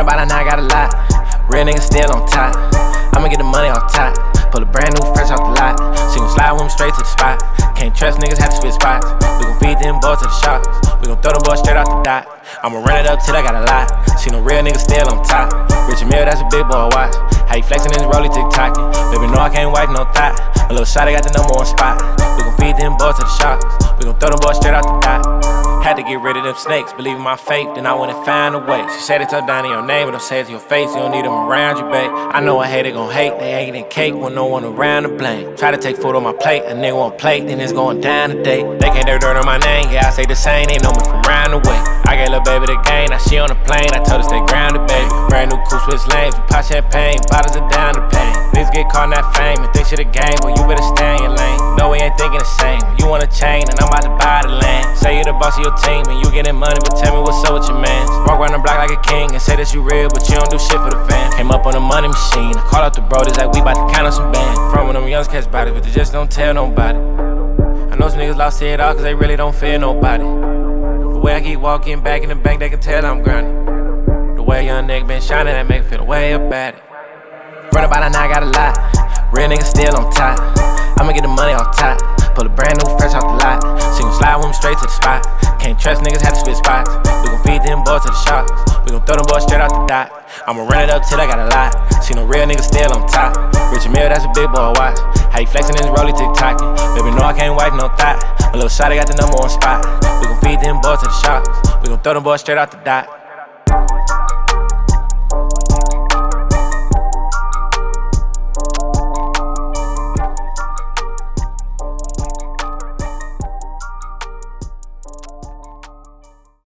about it, now I got a lot. Real niggas still on top. I'ma get the money off top. Pull a brand new fresh off the lot. She gon' slide with me straight to the spot. Can't trust niggas, have to spit spots. We gon' feed them boys to the shops. We gon' throw them boys straight off the dot. I'ma run it up till I got a lot. See no real niggas still on top. Richard Mille, that's a big boy watch. How you flexin' in his rollie, tick-tocking. Baby, know I can't wipe no thought. A little shot, I got the number one spot. We gon' feed them boys to the shops. We gon' throw them boys straight off the dot. Had to get rid of them snakes, believe in my faith, then I went and found a way. She said it's up down in your name, but don't say it to your face, you don't need them around you, babe. I know a hater gon' hate, they ain't eating cake with no one around to blame. Try to take food on my plate, a nigga won't plate, then it's going down today. They can't dirt on my name, yeah, I say the same, they know me from round the way. I gave lil' baby the game, now she on the plane, I told her stay grounded, baby. Brand new coupe, switch lanes, we pop champagne, bottles are down the pain. Niggas get caught in that fame and think shit a game, but you better stay in your lane. No, we ain't thinking the same, you want a chain, and I'm about to buy the land. Say you the boss of your team, and you getting money, but tell me what's up with your mans. Walk around the block like a king and say that you real, but you don't do shit for the fam. Came up on the money machine, I call out the brothers like we bout to count on some bands. From when them youngs catch bodies, but they just don't tell nobody. I know some niggas lost it all cause they really don't fear nobody. The way I keep walking back in the bank, they can tell I'm grinding. The way a young nigga been shining, that make me feel way up at it. Run about it, now I got a lot. Real niggas still on top. I'ma get the money off top. Pull a brand new fresh off the lot. She gon' slide with me straight to the spot. Can't trust niggas, have to spit spots. We gon' feed them boys to the shops. We gon' throw them boys straight off the dot. I'ma run it up till I got a lot. See no real niggas still on top. Richard Mille, that's a big boy watch. How you flexin' in his rollie, tick-tocking. Baby, know I can't wipe no thought. A little shot, I got the number one spot. We gon' feed them boys to the shops. We gon' throw them boys straight off the dot.